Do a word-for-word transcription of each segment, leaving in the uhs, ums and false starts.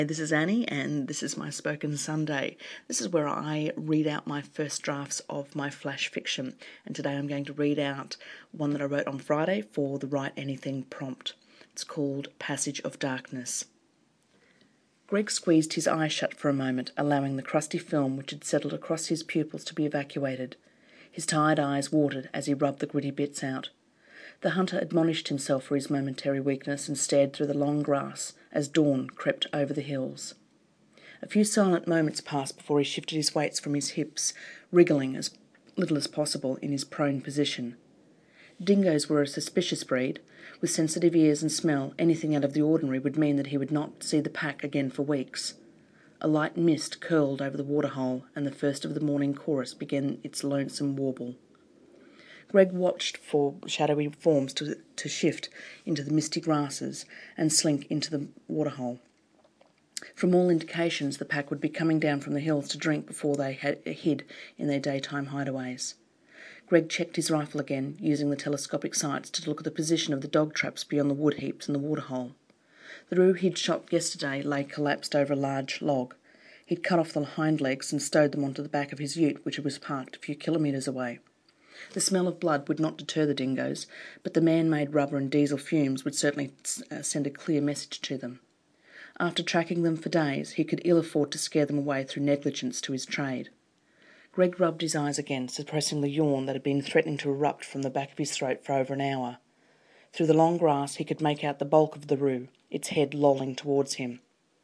This is Annie, and this is my Spoken Sunday. This is where I read out my first drafts of my flash fiction, and today I'm going to read out one that I wrote on Friday for the Write Anything prompt. It's called Passage of Darkness. Greg squeezed his eyes shut for a moment, allowing the crusty film which had settled across his pupils to be evacuated. His tired eyes watered as he rubbed the gritty bits out. The hunter admonished himself for his momentary weakness and stared through the long grass as dawn crept over the hills. A few silent moments passed before he shifted his weights from his hips, wriggling as little as possible in his prone position. Dingoes were a suspicious breed. With sensitive ears and smell, anything out of the ordinary would mean that he would not see the pack again for weeks. A light mist curled over the waterhole, and the first of the morning chorus began its lonesome warble. Greg watched for shadowy forms to, to shift into the misty grasses and slink into the waterhole. From all indications, the pack would be coming down from the hills to drink before they had hid in their daytime hideaways. Greg checked his rifle again, using the telescopic sights to look at the position of the dog traps beyond the wood heaps and the waterhole. The roo he'd shot yesterday lay collapsed over a large log. He'd cut off the hind legs and stowed them onto the back of his ute, which was parked a few kilometres away. The smell of blood would not deter the dingoes, but the man-made rubber and diesel fumes would certainly send a clear message to them. After tracking them for days, he could ill afford to scare them away through negligence to his trade. Greg rubbed his eyes again, suppressing the yawn that had been threatening to erupt from the back of his throat for over an hour. Through the long grass he could make out the bulk of the roo, its head lolling towards him.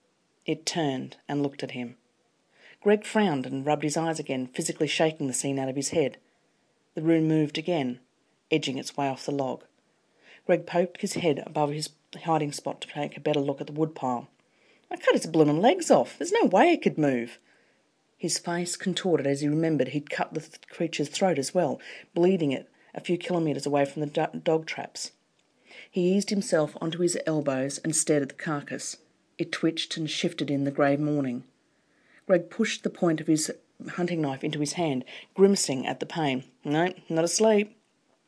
It turned and looked at him. Greg frowned and rubbed his eyes again, physically shaking the scene out of his head. The roo moved again, edging its way off the log. Greg poked his head above his hiding spot to take a better look at the woodpile. I cut its bloomin' legs off. There's no way it could move. His face contorted as he remembered he'd cut the th- creature's throat as well, bleeding it a few kilometres away from the do- dog traps. He eased himself onto his elbows and stared at the carcass. It twitched and shifted in the grey morning. Greg pushed the point of his hunting knife into his hand, grimacing at the pain. No, not asleep.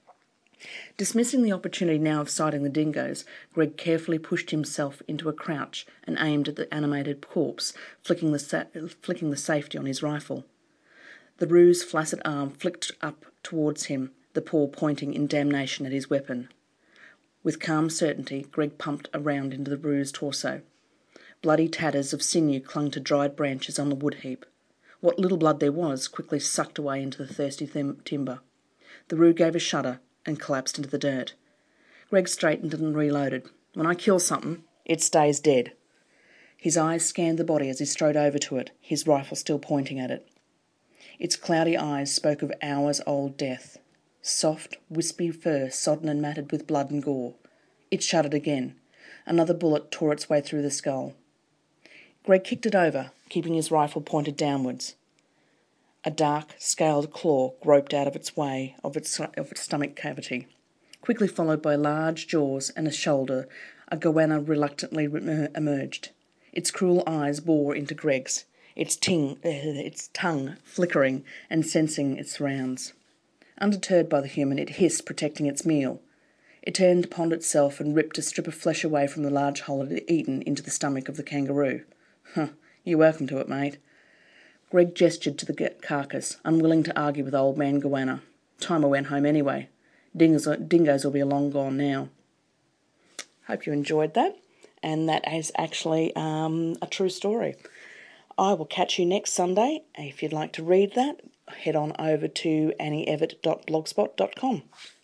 Dismissing the opportunity now of sighting the dingoes, Greg carefully pushed himself into a crouch and aimed at the animated corpse, flicking the, sa- flicking the safety on his rifle. The roo's flaccid arm flicked up towards him, the paw pointing in damnation at his weapon. With calm certainty, Greg pumped a round into the roo's torso. Bloody tatters of sinew clung to dried branches on the wood heap. What little blood there was quickly sucked away into the thirsty thim- timber. The roo gave a shudder and collapsed into the dirt. Greg straightened and reloaded. When I kill something, it stays dead. His eyes scanned the body as he strode over to it, his rifle still pointing at it. Its cloudy eyes spoke of hours-old death. Soft, wispy fur sodden and matted with blood and gore. It shuddered again. Another bullet tore its way through the skull. Greg kicked it over, keeping his rifle pointed downwards. A dark, scaled claw groped out of its way of its, of its stomach cavity. Quickly followed by large jaws and a shoulder, a goanna reluctantly emerged. Its cruel eyes bore into Greg's, its, ting, uh, its tongue flickering and sensing its surrounds. Undeterred by the human, it hissed, protecting its meal. It turned upon itself and ripped a strip of flesh away from the large hole it had eaten into the stomach of the kangaroo. Huh, you're welcome to it, mate. Greg gestured to the carcass, unwilling to argue with old man Goanna. Time I went home anyway. Dingoes, dingoes will be long gone now. Hope you enjoyed that, and that is actually um, a true story. I will catch you next Sunday. If you'd like to read that, head on over to annie evett dot blogspot dot com.